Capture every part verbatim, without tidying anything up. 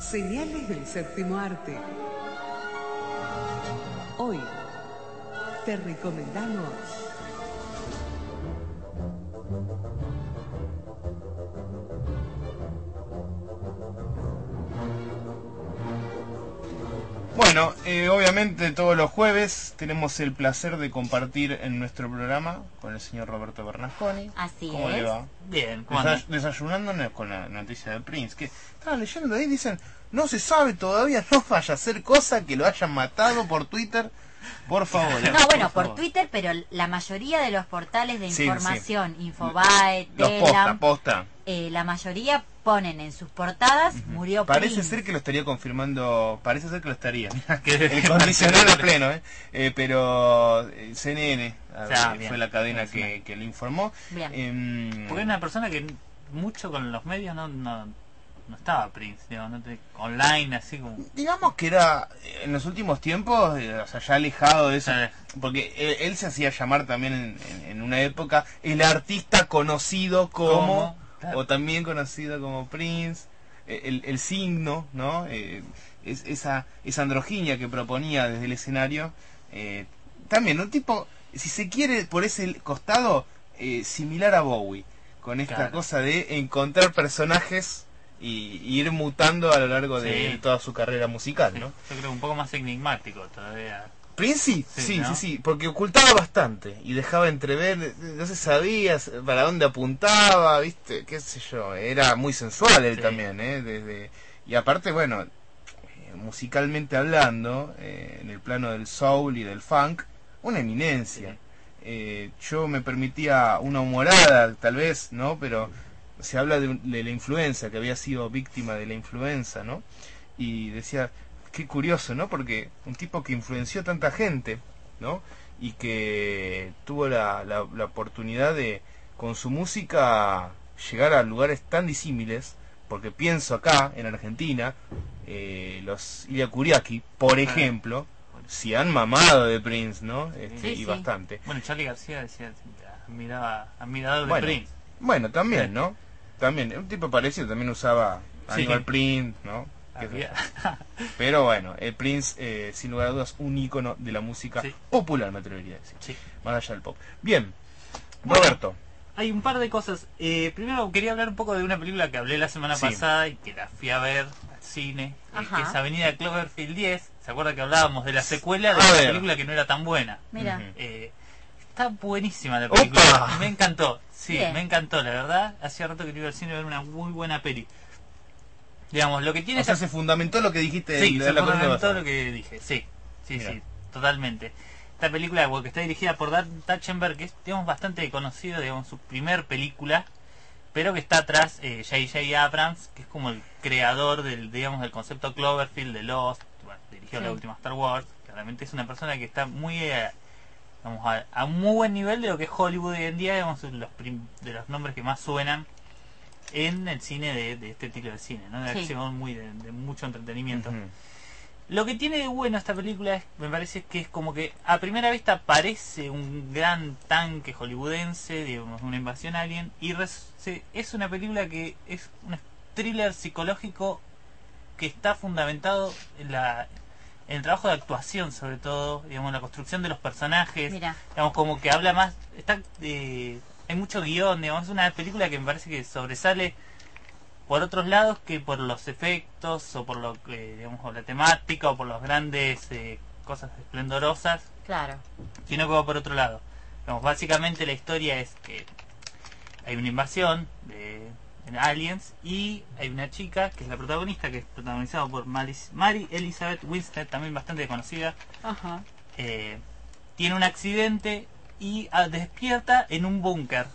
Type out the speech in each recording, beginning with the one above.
Señales del séptimo arte. Hoy te recomendamos Bueno, eh, obviamente todos los jueves tenemos el placer de compartir en nuestro programa con el señor Roberto Bernasconi. Así ¿Cómo es. le va? Bien, Desay- desayunándonos con la noticia de Prince, que estaba leyendo ahí, dicen, no se sabe todavía, no vaya a hacer cosa que lo hayan matado por Twitter, por favor. No, bueno, por favor. Twitter, pero la mayoría de los portales de Sí, información, Infobae, Los posta, Telam, posta. eh, la mayoría ponen en sus portadas, Ujú. murió Parece Prince. ser que lo estaría confirmando, parece ser que lo estaría. Que- El condicional a pleno, ¿eh? Eh, pero eh, C N N a ver, Ya, fue bien. la cadena Es que, una- que lo informó. Bien. Em, Porque es una persona que mucho con los medios no no, no estaba Prince, digamos, no te- online, así como... Digamos que era, eh, en los últimos tiempos, eh, o sea, ya alejado de eso, Sí. porque él, él se hacía llamar también en, en- en una época el artista conocido como, ¿Cómo? Claro. o también conocido como Prince, eh, el, el signo, ¿no? Eh, es, esa, esa androginia que proponía desde el escenario, eh, también un tipo, si se quiere, por ese costado, eh, similar a Bowie, con esta Claro. cosa de encontrar personajes y, y ir mutando a lo largo de, Sí. toda su carrera musical, Sí, ¿no? yo creo un poco más enigmático todavía. Prince sí, Sí, sí, ¿no? sí, sí, porque ocultaba bastante y dejaba entrever, no se sabía para dónde apuntaba, viste, qué sé yo, era muy sensual él Sí. también, ¿eh? Desde, y aparte, bueno, eh, musicalmente hablando, eh, en el plano del soul y del funk, una eminencia. Sí. Eh, yo me permitía una humorada, tal vez, ¿no? Pero se habla de, un- de la influenza, que había sido víctima de la influenza, ¿no? Y decía, qué curioso, ¿no? Porque un tipo que influenció tanta gente, ¿no? Y que tuvo la, la, la oportunidad de, con su música, llegar a lugares tan disímiles, porque pienso acá, en Argentina, eh, los Ilya Kuriaki, por ejemplo, si han mamado de Prince, ¿no? Este, Sí, y sí. bastante. Bueno, Charlie García decía, admiraba, admirador de Bueno, Prince. bueno, también, ¿no? También, un tipo parecido, también usaba Sí. Animal Print, ¿no? Qué sé Había- yo. Pero bueno, el Prince, eh, sin lugar a dudas, un ícono de la música Sí. popular, me atrevería a decir, Sí. más allá del pop. Bien, Bueno. Roberto. Hay un par de cosas. Eh, primero quería hablar un poco de una película que hablé la semana Sí. pasada y que la fui a ver al cine, eh, Ajá. que es Avenida Cloverfield diez. ¿Se acuerda que hablábamos de la secuela de A la ver. película que no era tan buena? Mira, Ujú. Eh, está buenísima la película. ¡Opa! Me encantó. Sí, Bien. me encantó, la verdad. Hacía rato que no iba al cine a ver una muy buena peli. Digamos, lo que tiene O sea, esa- se fundamentó lo que dijiste Sí, de se la columna fundamentó pasada. lo que dije, sí, sí, Mira. sí, totalmente. Esta película, bueno, que está dirigida por Dan Trachtenberg, que es, digamos, bastante conocido, digamos, su primer película, pero que está atrás eh, J J Abrams, que es como el creador del, digamos, del concepto Cloverfield, de Lost, bueno, dirigió Sí. la última Star Wars, que realmente es una persona que está muy, eh, digamos, a, a un muy buen nivel de lo que es Hollywood hoy en día, digamos, los prim- de los nombres que más suenan en el cine de, de este estilo de cine, ¿no? De Sí. acción, muy de, de mucho entretenimiento. Ujú. Lo que tiene de bueno esta película es, me parece que es como que a primera vista parece un gran tanque hollywoodense, digamos, una invasión alien, y res- se- es una película que es un thriller psicológico que está fundamentado en la en el trabajo de actuación, sobre todo, digamos, la construcción de los personajes, mira, digamos, como que habla más, está eh, hay mucho guión, digamos, es una película que me parece que sobresale por otros lados que por los efectos o por lo que, digamos, o la temática o por las grandes eh, cosas esplendorosas, claro. sino que va por otro lado. Digamos, básicamente la historia es que hay una invasión de, de aliens y hay una chica que es la protagonista, que es protagonizada por Maris- Mary Elizabeth Winstead, también bastante conocida. Ajá. eh, tiene un accidente y ah, despierta en un búnker.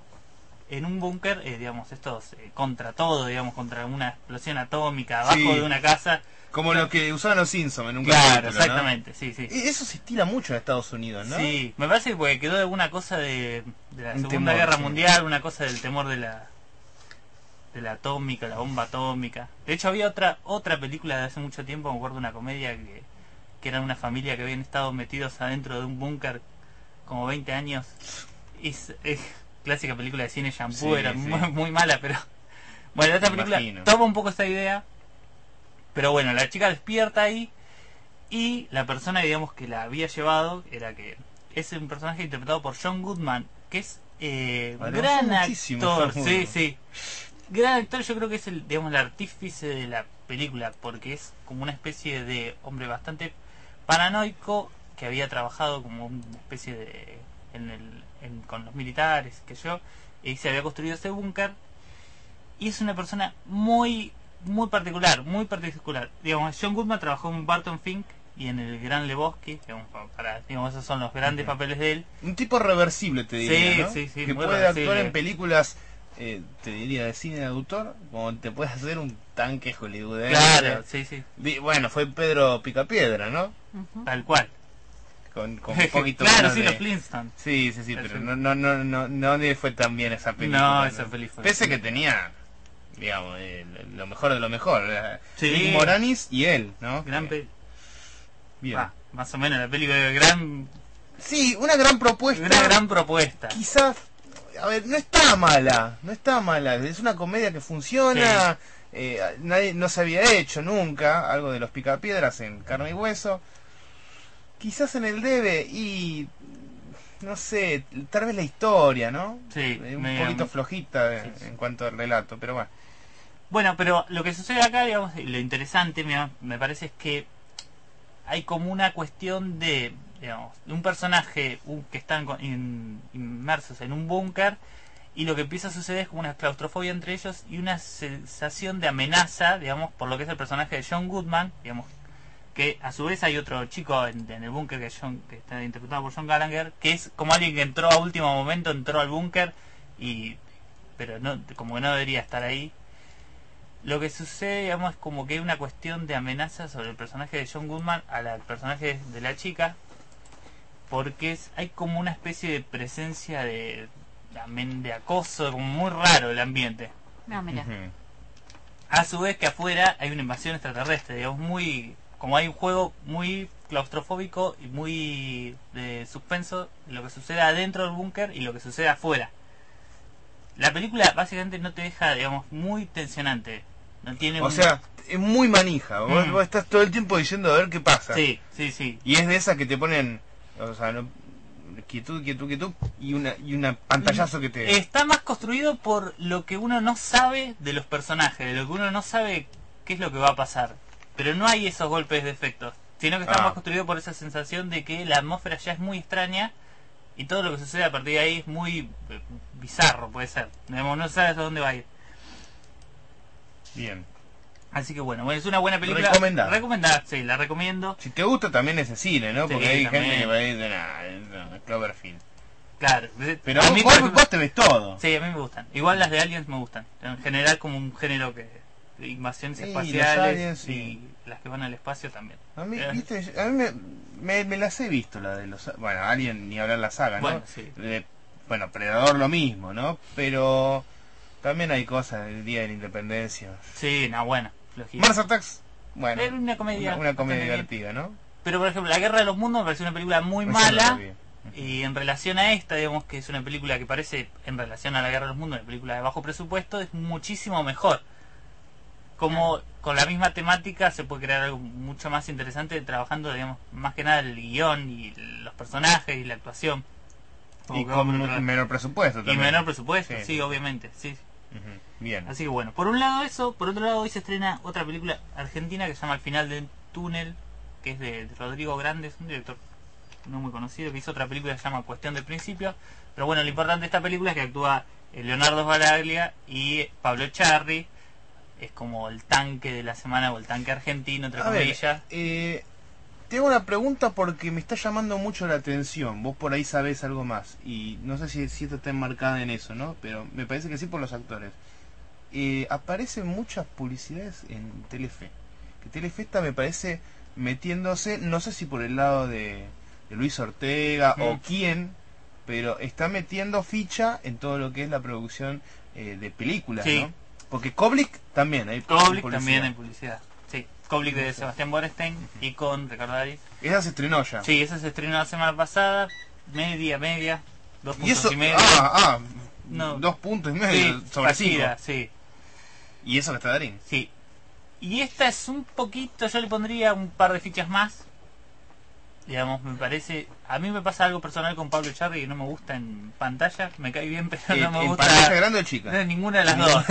En un búnker, eh, digamos, estos eh, contra todo, digamos, contra una explosión atómica abajo Sí. de una casa. Como lo que usaban los Simpsons en un Claro, capítulo, ¿no? exactamente, sí, sí. Y eso se estila mucho en Estados Unidos, ¿no? Sí, me parece que porque quedó alguna cosa de, de la Un Segunda temor, Guerra sí. Mundial, una cosa del temor de la de la atómica, la bomba atómica. De hecho había otra otra película de hace mucho tiempo, me acuerdo, una comedia que, que era una familia que habían estado metidos adentro de un búnker como veinte años. Es, es clásica película de cine shampoo, Sí, era sí. Muy, muy mala, pero bueno, esta Me película imagino. toma un poco esta idea Pero bueno, la chica despierta ahí y la persona, digamos, que la había llevado era que es un personaje interpretado por John Goodman, que es eh, un Vale, gran muchísimo, actor. John Sí, Goodman. sí. Gran actor, yo creo que es el, digamos, el artífice de la película, porque es como una especie de hombre bastante paranoico que había trabajado como una especie de en el, en, con los militares, que yo, y se había construido ese búnker, y es una persona muy muy particular, muy particular. Digamos, John Goodman trabajó en Barton Fink y en El Gran Lebowski, digamos, para, digamos, esos son los grandes Ujú. papeles de él. Un tipo reversible, te diría, Sí, ¿no? sí, sí, que muy puede reversible. actuar en películas, eh, te diría, de cine de autor, como te puede hacer un tanque hollywoodense. Claro, sí, sí, Di- Bueno, fue Pedro Picapiedra, ¿no? Ujú. tal cual. Con, con un poquito claro, menos sí, de... los Flintstones. Sí, sí, sí, pero Eso. no, no, no, no, no le fue tan bien esa película. No, esa película. Pese que tenía, digamos, eh, lo mejor de lo mejor. eh, Sí. Rick Moranis y él, ¿no? Gran Que- pe- Bien. ah, más o menos la película de gran Sí, una gran propuesta. una gran propuesta. Quizás, a ver, no está mala, no está mala. Es una comedia que funciona. eh, nadie no se había hecho nunca algo de los Picapiedras en carne y hueso. Quizás en el debe y no sé, tal vez la historia, ¿no? Sí, Eh, un me- poquito flojita eh, sí, sí. en cuanto al relato, pero bueno. Bueno, pero lo que sucede acá, digamos, y lo interesante, mira, me parece es que hay como una cuestión de, digamos, de un personaje un- que están con- in- inmersos en un búnker y lo que empieza a suceder es como una claustrofobia entre ellos y una sensación de amenaza, digamos, por lo que es el personaje de John Goodman, digamos, que a su vez hay otro chico en, en el búnker que, es John- que está interpretado por John Gallagher, que es como alguien que entró a último momento, entró al búnker y pero no, como que no debería estar ahí. Lo que sucede, digamos, es como que hay una cuestión de amenaza sobre el personaje de John Goodman al personaje de la chica, porque es, hay como una especie de presencia de, de, de acoso, como muy raro el ambiente. No, mira. Ujú. A su vez que afuera hay una invasión extraterrestre, digamos, muy, como hay un juego muy claustrofóbico y muy de suspenso, lo que sucede adentro del búnker y lo que sucede afuera. La película básicamente no te deja, digamos, muy tensionante. No tiene O un- sea, es muy manija. Vos, Mm. vos estás todo el tiempo diciendo a ver qué pasa. Sí, sí, sí. Y es de esas que te ponen, o sea, no, quietud, quietud, quietud, y una y una pantallazo que te... Está más construido por lo que uno no sabe de los personajes, de lo que uno no sabe qué es lo que va a pasar. Pero no hay esos golpes de efectos, sino que está Ah. más construido por esa sensación de que la atmósfera ya es muy extraña y todo lo que sucede a partir de ahí es muy eh, bizarro, puede ser. Digamos, no sabes a dónde va a ir. Bien. Así que bueno, bueno, es una buena película. Recomendada. Recomendada, sí, la recomiendo. Si te gusta también ese cine, ¿no? Sí, Porque hay también. gente que va a ir de nada, no, Cloverfield. Claro. Pero a vos, mí, vos- por ejemplo- vos te ves todo. Sí, a mí me gustan. Igual las de Aliens me gustan. En general como un género que... de invasiones Sí, los espaciales aliens, sí. y las que van al espacio también. A mí, Eh, viste, a mí me, me, me las he visto, la de los... Bueno, Alien, ni hablar la saga, ¿no? Bueno, sí. De- bueno, Predador lo mismo, ¿no? Pero también hay cosas del Día de la Independencia. Sí, no, bueno, flojito. Mars Attacks, bueno, Era una comedia una, una comedia bastante divertida, ¿no? Pero por ejemplo, La Guerra de los Mundos me pareció una película muy Esa no la mala. vi. Y en relación a esta, digamos que es una película que parece, en relación a La Guerra de los Mundos, una película de bajo presupuesto, es muchísimo mejor. Como con la misma temática se puede crear algo mucho más interesante trabajando, digamos, más que nada el guión y los personajes y la actuación. Como Y que va con por otro lado. menor presupuesto Y también. menor presupuesto, Sí. sí, obviamente, sí. Ujú, bien. Así que bueno, por un lado eso, por otro lado hoy se estrena otra película argentina que se llama Al final del túnel, que es de, de Rodrigo Grandes, un director no muy conocido, que hizo otra película que se llama Cuestión del Principio. Pero bueno, lo importante de esta película es que actúa eh, Leonardo Sbaraglia y Pablo Echarri. Es como el tanque de la semana o el tanque argentino, entre A ver, comillas. eh, te hago una pregunta porque me está llamando mucho la atención. Vos por ahí sabés algo más. Y no sé si, si esto está enmarcada en eso, ¿no? Pero me parece que sí por los actores. Eh, aparecen muchas publicidades en Telefe. Que Telefe está, me parece, metiéndose, no sé si por el lado de, de Luis Ortega Mm. o quién, pero está metiendo ficha en todo lo que es la producción eh, de películas, Sí. ¿no? Porque Koblik también hay Koblik publicidad. también en publicidad. Sí, Koblik de Sebastián Borestein y con Ricardo Darín. Esa se estrenó ya. Sí, esa se estrenó la semana pasada, media, media, dos Y puntos eso, y medio. ah, ah, No. dos puntos y medio Sí, sobre cinco. partida, sí, Y eso que está Darín. sí. Y esta es un poquito, yo le pondría un par de fichas más. Digamos, me parece... A mí me pasa algo personal con Pablo Echarri que no me gusta en pantalla. Me cae bien, pero Eh, no me ¿En gusta... pantalla grande o chica? No, ninguna de las dos.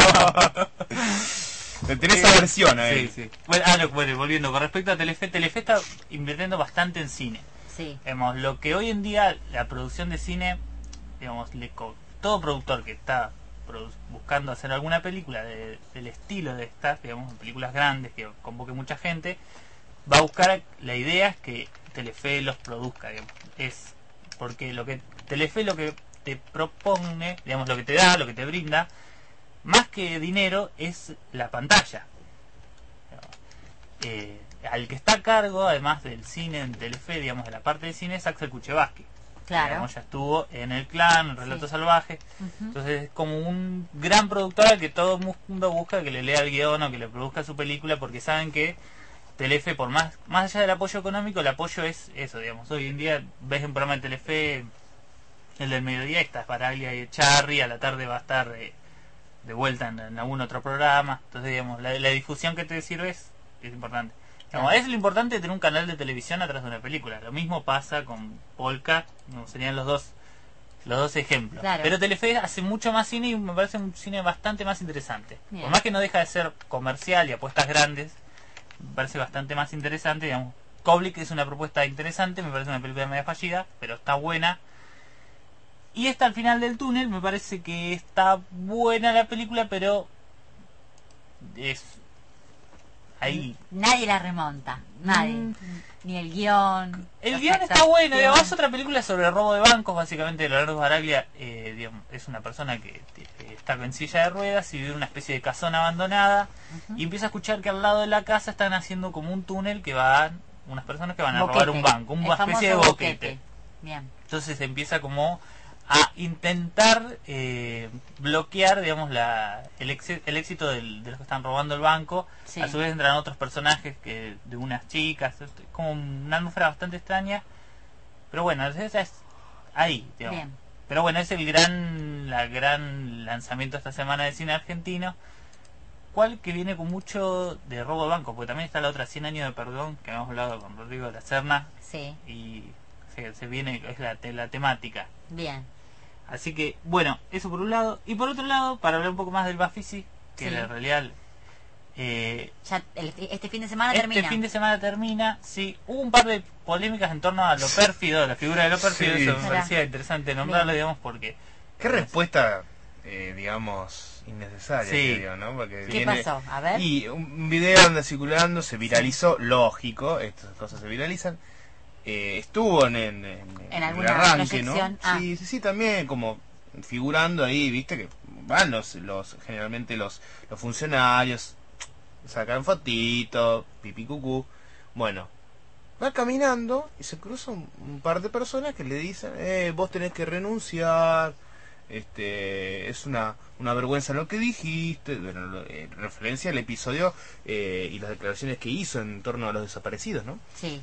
Tenés aversión a él. Sí, sí. Bueno, ah, no, bueno, volviendo, con respecto a Telefe, Telefe está invirtiendo bastante en cine. Sí. Digamos, lo que hoy en día la producción de cine, digamos, le, co- todo productor que está produ- buscando hacer alguna película de- del estilo de estas, digamos, películas grandes que convoque mucha gente, va a buscar, la idea es que Telefe los produzca, digamos. Es porque lo que Telefe lo que te propone, digamos, lo que te da, lo que te brinda, más que dinero, es la pantalla. Eh, al que está a cargo, además del cine en Telefe, digamos, de la parte de cine, es Axel Kuchevaski. Claro. Digamos, ya estuvo en El Clan, en Relato Sí. Salvaje. Ujú. Entonces es como un gran productor al que todo el mundo busca que le lea el guión o que le produzca su película, porque saben que Telefe, por más más allá del apoyo económico, el apoyo es eso, digamos. Hoy en día ves un programa de Telefe, el del mediodía, está Baraglia y Echarri, a la tarde va a estar eh, de vuelta en, en algún otro programa. Entonces, digamos, la, la difusión que te sirve es, es importante. Digamos, Claro. es lo importante de tener un canal de televisión atrás de una película. Lo mismo pasa con Polka, no, serían los dos los dos ejemplos. Claro. Pero Telefe hace mucho más cine y me parece un cine bastante más interesante. Bien. Por más que no deja de ser comercial y apuestas grandes, me parece bastante más interesante. Digamos, Koblik es una propuesta interesante, me parece una película media fallida, pero está buena. Y esta al final del túnel me parece que está buena la película, pero es ahí. Nadie la remonta. Nadie. Mm. Ni el guión. El las guión está actuaciones. bueno, digamos, es otra película sobre robo de bancos, básicamente. Leonardo Baraglia eh, digamos, es una persona que eh, está en silla de ruedas y vive en una especie de casona abandonada, Ujú. y empieza a escuchar que al lado de la casa están haciendo como un túnel que van unas personas que van a robar Boquete. un banco, una El especie de famoso boquete. Bien. Entonces empieza como a intentar eh, bloquear, digamos, la, el, ex- el éxito del- de los que están robando el banco. Sí. A su vez entran otros personajes que de unas chicas, es como una atmósfera bastante extraña. Pero bueno, esa es ahí, digamos. Bien. Pero bueno, es el gran, la gran lanzamiento esta semana de cine argentino, cual que viene con mucho de robo de banco, porque también está la otra cien años de perdón, que habíamos hablado con Rodrigo de la Serna, Sí. y se, se viene, es la, te- la temática. Bien. Así que, bueno, eso por un lado. Y por otro lado, para hablar un poco más del Bafisi, que Sí. en realidad eh, Ya el- este fin de semana este termina. fin de semana termina. Sí, hubo un par de polémicas en torno a lo pérfido, la figura de lo pérfido. Sí. Eso me Mirá. parecía interesante nombrarlo, Bien. digamos, porque... Qué respuesta, eh, digamos, innecesaria, Sí. creo, ¿no? Porque ¿Qué viene- pasó? A ver. Y un video anda circulando, se viralizó, lógico, estas cosas se viralizan. Eh, estuvo en, en, en- En en alguna el arranque, ¿no? proyección. Ah. Sí, sí, sí, también como figurando ahí, viste que van los, los generalmente los, los funcionarios, sacan fotitos, pipi cucú. Bueno, va caminando y se cruza un, un par de personas que le dicen, eh, vos tenés que renunciar, este es una, una vergüenza lo que dijiste, bueno, lo- en referencia al episodio eh, y las declaraciones que hizo en torno a los desaparecidos, ¿no? Sí.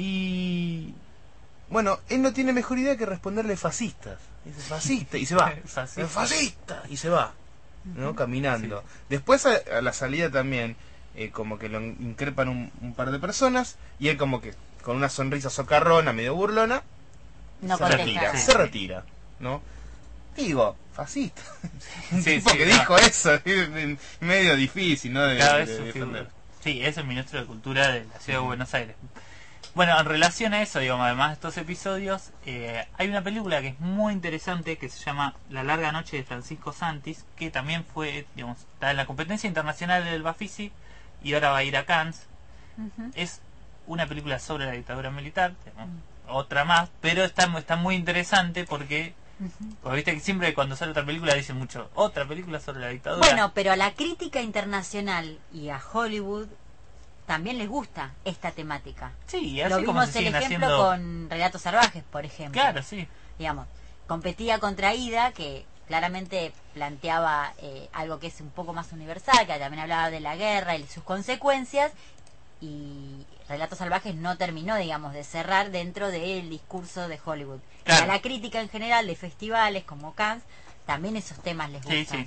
Y bueno, él no tiene mejor idea que responderle fascistas. Dice fascista y se va. Fascista. Fascista y se va, ¿no? Caminando. Después a, a la salida también eh, como que lo increpan un, un par de personas y él como que con una sonrisa socarrona, medio burlona, No se contesta. retira, Sí. se retira, ¿no? Digo, fascista. Un Sí, tipo sí, que no. dijo eso, es medio difícil, ¿no? De, Cada de vez su defender. figura. Sí, es el ministro de Cultura de la Ciudad de Buenos Aires. Bueno, en relación a eso, digamos, además de estos episodios, eh, hay una película que es muy interesante que se llama La larga noche de Francisco Santis, que también fue, digamos, está en la competencia internacional del Bafisi y ahora va a ir a Cannes. Ujú. Es una película sobre la dictadura militar, digamos, otra más, pero está, está muy interesante porque, Ujú. porque viste que siempre cuando sale otra película dicen mucho, otra película sobre la dictadura. Bueno, pero a la crítica internacional y a Hollywood también les gusta esta temática. sí, así Lo como vimos se el siguen ejemplo haciendo... con Relatos Salvajes, por ejemplo. Claro, sí. Digamos, competía contra Ida, que claramente planteaba eh, algo que es un poco más universal, que también hablaba de la guerra y sus consecuencias, y Relatos Salvajes no terminó, digamos, de cerrar dentro del discurso de Hollywood. Claro. Y a la crítica en general de festivales como Cannes, también esos temas les Sí, gustan. sí.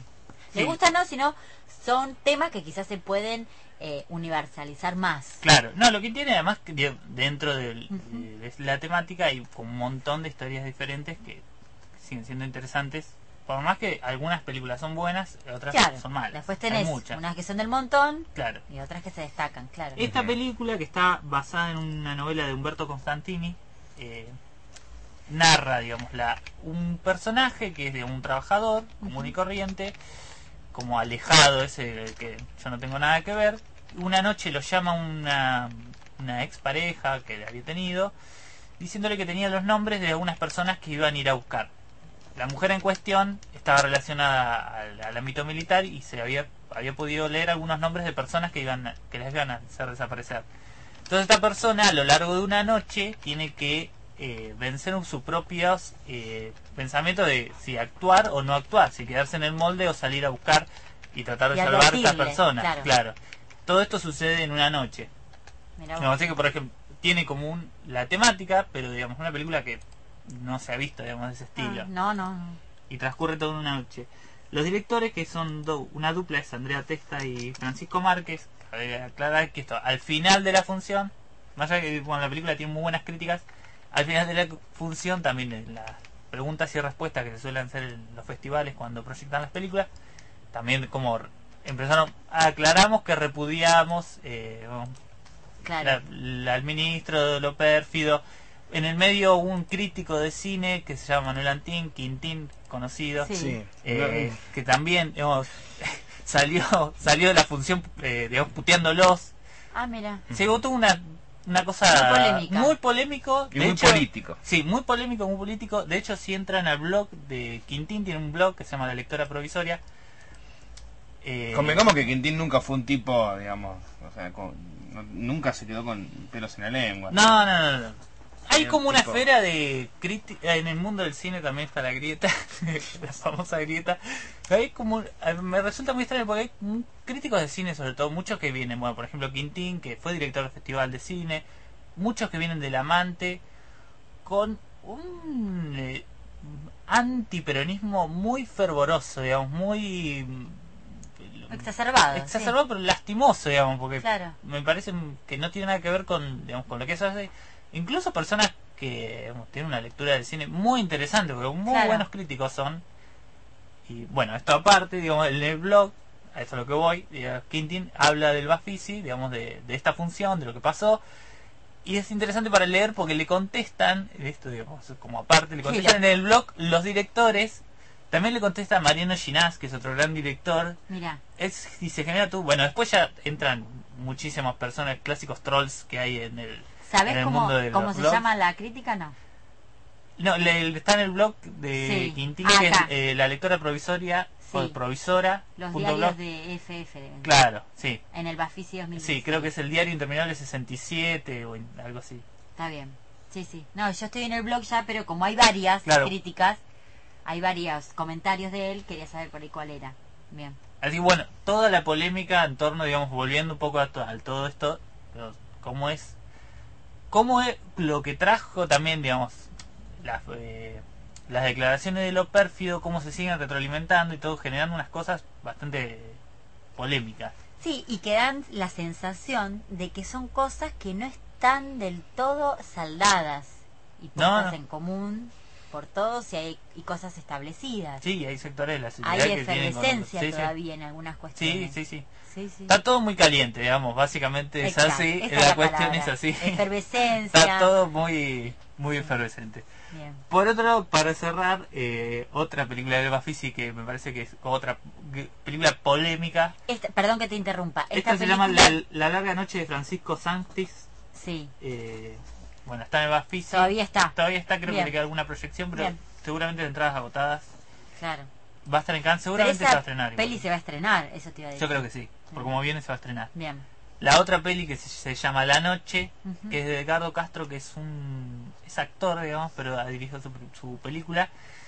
Le Sí. gusta no, sino son temas que quizás se pueden eh, universalizar más. Claro, no, lo que tiene además que de- dentro del- Ujú. de, de la temática hay como un montón de historias diferentes que siguen siendo interesantes, por más que algunas películas son buenas, otras Claro. son malas. Después Hay tenés muchas. unas que son del montón Claro. y otras que se destacan, claro. Esta Ujú. película, que está basada en una novela de Umberto Constantini, eh, narra, digamos, la, un personaje que es de un trabajador común y corriente, como alejado, ese que yo no tengo nada que ver. Una noche lo llama una, una expareja que le había tenido, diciéndole que tenía los nombres de algunas personas que iban a ir a buscar. La mujer en cuestión estaba relacionada al, al ámbito militar y se había, había podido leer algunos nombres de personas que iban a- que les iban a hacer desaparecer. Entonces esta persona a lo largo de una noche tiene que eh, vencer sus propios eh, pensamientos de si actuar o no actuar, si quedarse en el molde o salir a buscar y tratar de Y salvar a esta advertirle, persona. claro. Claro. Todo esto sucede en una noche. Mirá vos. No, así que por ejemplo tiene como un, la temática, pero digamos una película que no se ha visto, digamos, de ese estilo. Ah, no, no, no. Y transcurre toda una noche. Los directores, que son do- una dupla, es Andrea Testa y Francisco Márquez. Cabe aclarar que esto, al final de la función, más allá de que bueno, la película tiene muy buenas críticas, al final de la función también en las preguntas y respuestas que se suelen hacer en los festivales cuando proyectan las películas, también como r- empezaron, aclaramos que repudiamos eh, Claro. la- la- al ministro, lo pérfido. En el medio un crítico de cine que se llama Manuel Antín, Quintín, conocido, Sí. Sí. eh, que también digamos, salió salió de la función, eh, digamos, puteándolos. Ah, mira. Se votó una, una cosa Muy polémica. muy polémico. Y de muy hecho- político. Sí, muy polémico, muy político. De hecho, si entran al blog de Quintín, tiene un blog que se llama La Lectora Provisoria. Eh, Convengamos que Quintín nunca fue un tipo, digamos, o sea, con- no- nunca se quedó con pelos en la lengua. No, no, no, no. Hay Bien, como una tipo- esfera de crítica. En el mundo del cine también está la grieta, la famosa grieta. Hay como, me resulta muy extraño porque hay un- críticos de cine, sobre todo, muchos que vienen, bueno, por ejemplo, Quintín, que fue director del Festival de Cine, muchos que vienen del Amante, con un eh, antiperonismo muy fervoroso, digamos, muy Exacerbado. sí. exacerbado, pero lastimoso, digamos, porque Claro. me parece que no tiene nada que ver con, digamos, con lo que eso hace. Incluso personas que digamos, tienen una lectura del cine muy interesante, porque muy Claro. buenos críticos son. Y bueno, esto aparte, digamos, en el blog, a eso es lo que voy, digamos, Quintín habla del Bafisi, digamos, de, de esta función, de lo que pasó. Y es interesante para leer porque le contestan, esto digamos, como aparte, le contestan en el blog los directores. También le contesta Mariano Ginás, que es otro gran director. Mira. Es, dice, genera tú, bueno, después ya entran muchísimas personas, clásicos trolls que hay en el, en ¿Sabés el cómo, mundo de cómo los se blogs. llama la crítica? No. No, le, está en el blog de Sí. Quintín, Ah, que es acá. eh, la lectora provisoria, Sí. o provisora. Los punto diarios blog. de F F. deben ser. Claro, sí. En el Bafisi dos mil diez. Sí, creo que es el diario interminable sesenta y siete o en- algo así. Está bien. Sí, sí. No, yo estoy en el blog ya, pero como hay varias Claro. críticas, hay varios comentarios de él, quería saber por ahí cuál era. Bien. Así que bueno, toda la polémica en torno, digamos, volviendo un poco a, to- a todo esto, pero cómo es, cómo es lo que trajo también, digamos, las, eh, las declaraciones de lo pérfido, cómo se siguen retroalimentando y todo, generando unas cosas bastante polémicas. Sí, y que dan la sensación de que son cosas que no están del todo saldadas y No, puestas no. en común por todos y hay y cosas establecidas. Sí, hay sectores de la sociedad Hay que tienen con- efervescencia sí, sí. todavía en algunas Sí, cuestiones. sí, sí. Sí, sí. Está todo muy caliente, digamos, básicamente es Exacto, así, esa la, es la cuestión palabra. es así. Efervescencia. Está todo muy, muy efervescente. Bien. Por otro lado, para cerrar, eh, otra película de Bafisi que me parece que es otra g- película polémica. Esta- perdón que te interrumpa. Esta, se llama la, La larga noche de Francisco Sanctis. Sí, Eh, bueno, está en el Bafisi. todavía está. Todavía está, creo Bien. que le queda alguna proyección, pero Bien. seguramente de entradas agotadas. Claro. Va a estar en Cannes, Pero seguramente esa se va a estrenar. peli igual. se va a estrenar, eso te iba a decir. Yo creo que sí, por como viene se va a estrenar. Bien. La otra peli que se, se llama La Noche, Ujú. que es de Edgardo Castro, que es un es actor, digamos, pero ha dirigido su, su película,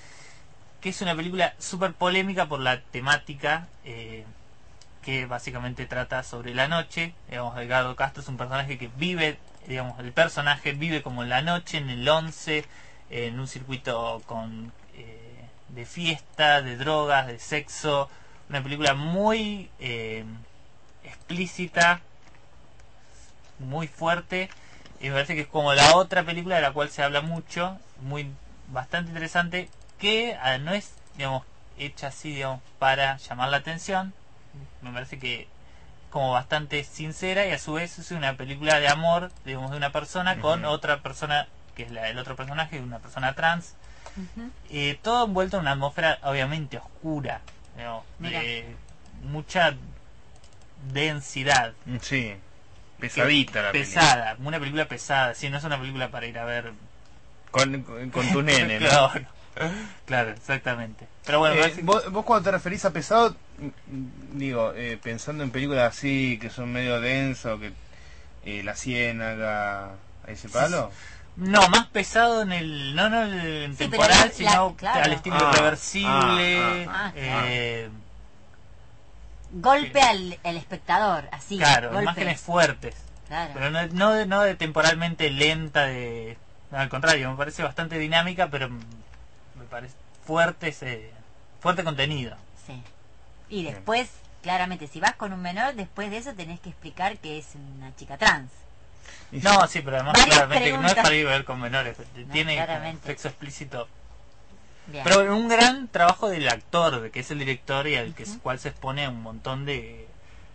que es una película súper polémica por la temática, eh, que básicamente trata sobre la noche. Digamos, Edgardo Castro es un personaje que vive, digamos, el personaje vive como en la noche, en el once, en un circuito con eh, de fiesta, de drogas, de sexo, una película muy eh, explícita, muy fuerte, y me parece que es como la otra película de la cual se habla mucho, muy bastante interesante, que ah, no es, digamos, hecha así, digamos, para llamar la atención. Me parece que como bastante sincera, y a su vez es una película de amor, digamos, de una persona con Ujú. otra persona, que es la, el otro personaje, una persona trans. Ujú. Eh, todo envuelto en una atmósfera obviamente oscura, digamos, de mucha densidad, Sí, pesadita la pesada, una película pesada, sí, no es una película para ir a ver película. Con, con, con tu nene, ¿no? claro, claro, exactamente. Pero bueno, me Eh, parece que- vos, vos cuando te referís a pesado, mm, digo, eh, pensando en películas así que son medio denso, que eh, La Ciénaga, a ese palo. no, más pesado en el, no, no en Sí, temporal, pero la- sino claro. al estilo Ah, irreversible, ah, ah, eh, Golpe al el espectador, así. claro, golpe. imágenes fuertes. Claro. Pero no, no, de, no de temporalmente lenta, de no, al contrario, me parece bastante dinámica, pero me parece fuerte ese, fuerte contenido. Sí. Y después, claramente, si vas con un menor, después de eso tenés que explicar que es una chica trans. Y No, sí, pero además Varias claramente no es preguntas. para ir a ver con menores, tiene claramente. sexo explícito. Bien. Pero un gran trabajo del actor, de que es el director y al que Ujú. cual se expone a un montón de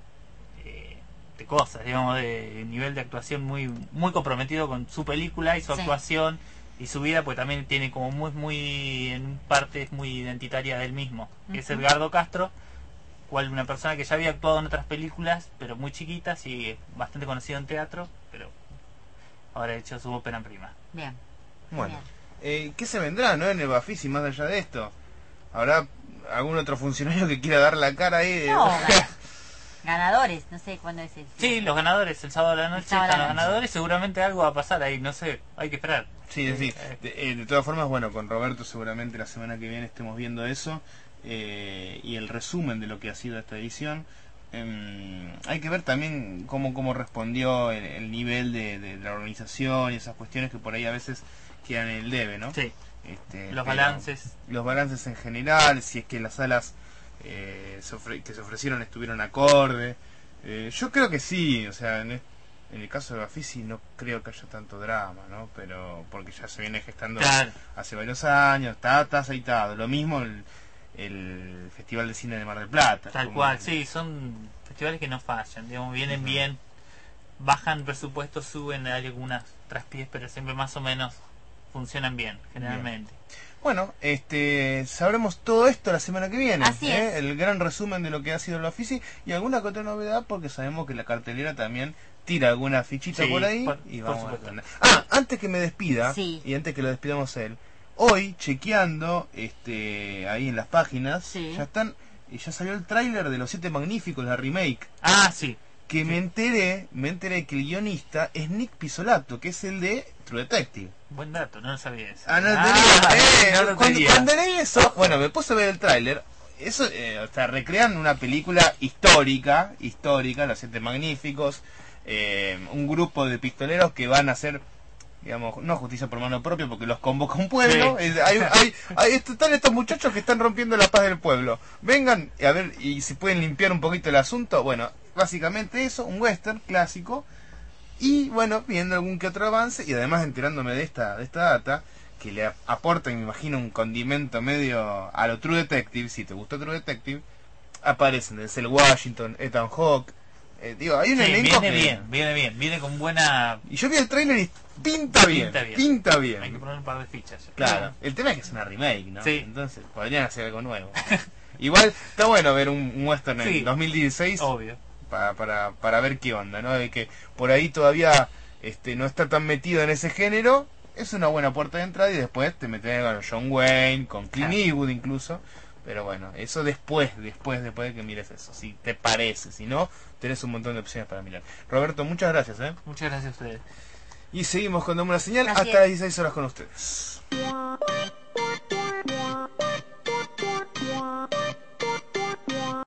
eh, de cosas, digamos, de nivel de actuación muy muy comprometido con su película y su Sí. actuación y su vida, pues también tiene como muy muy en parte es muy identitaria del mismo, que es Ujú. Edgardo Castro, cual una persona que ya había actuado en otras películas, pero muy chiquitas y bastante conocido en teatro, pero ahora ha hecho su ópera prima. Bien. Bueno, Bien. eh, ¿qué se vendrá, no? En el Bafisi, más allá de esto. ¿Habrá algún otro funcionario que quiera dar la cara ahí? de- No, gana- ganadores, no sé cuándo es el. Sí, los ganadores, el sábado a la noche sábado a la están los noche. ganadores, seguramente algo va a pasar ahí, no sé, hay que esperar. Sí, sí. Eh, De, eh, de todas formas, bueno, con Roberto seguramente la semana que viene estemos viendo eso eh, y el resumen de lo que ha sido esta edición. Em, hay que ver también cómo, cómo respondió el, el nivel de, de la organización y esas cuestiones que por ahí a veces quedan en el debe, ¿no? Sí, Este, los pero balances. Los balances en general, si es que las salas eh, se ofre- que se ofrecieron estuvieron acorde. Eh, yo creo que sí, o sea, en, e- en el caso de Bafisi no creo que haya tanto drama, ¿no? Pero porque ya se viene gestando Claro. hace varios años, está, está aceitado. Lo mismo el, el Festival de Cine de Mar del Plata. Tal como- cual, sí, son festivales que no fallan, digamos, vienen Ujú. bien, bajan presupuestos, suben hay algunas traspiés, pero siempre más o menos funcionan bien, generalmente. Bueno, este, sabremos todo esto la semana que viene. Así ¿eh? es. El gran resumen de lo que ha sido el Bafisi y alguna que otra novedad, porque sabemos que la cartelera también tira alguna fichita Sí, por ahí por- y por vamos a supuesto. tener. Ah, antes que me despida Sí. y antes que lo despidamos a él, hoy chequeando este ahí en las páginas Sí. ya están y ya salió el tráiler de Los Siete Magníficos, la remake, Ah, sí, que Sí. me enteré, me enteré que el guionista es Nick Pisolato, que es el de True Detective. buen dato, no lo sabía eso. Ah, no lo Ah, tenía. Eh, no lo cuando, tenía. cuando leí eso, bueno, me puse a ver el tráiler. Eso, eh, o sea, recrean una película histórica, histórica, Los Siete Magníficos, eh, un grupo de pistoleros que van a hacer, digamos, no justicia por mano propia porque los convoca un pueblo. Sí. Eh, hay, hay, hay- están estos muchachos que están rompiendo la paz del pueblo. Vengan a ver y si pueden limpiar un poquito el asunto. Bueno, básicamente eso, un western clásico. Y bueno, viendo algún que otro avance y además enterándome de esta de esta data que le aporta, me imagino, un condimento medio a lo True Detective. Si te gustó True Detective, aparecen Denzel Washington, Ethan Hawke. Eh, digo, hay un Sí, elenco viene que- bien, viene bien, viene con buena... Y yo vi el trailer y pinta bien, Pinta bien. pinta bien. Hay que poner un par de fichas. ya. Claro, el tema es que es una remake, ¿no? Sí. Entonces podrían hacer algo nuevo. Igual está bueno ver un, un western en Sí. dos mil dieciséis Obvio. para, para, para ver qué onda, ¿no? De que por ahí todavía este no está tan metido en ese género, es una buena puerta de entrada y después te metes con John Wayne, con Clint Claro. Eastwood incluso. Pero bueno, eso después, después, después de que mires eso, si te parece, si no, tenés un montón de opciones para mirar. Roberto, muchas gracias, ¿eh? Muchas gracias a ustedes. Y seguimos con Dame una Señal Así hasta es. las dieciséis horas con ustedes.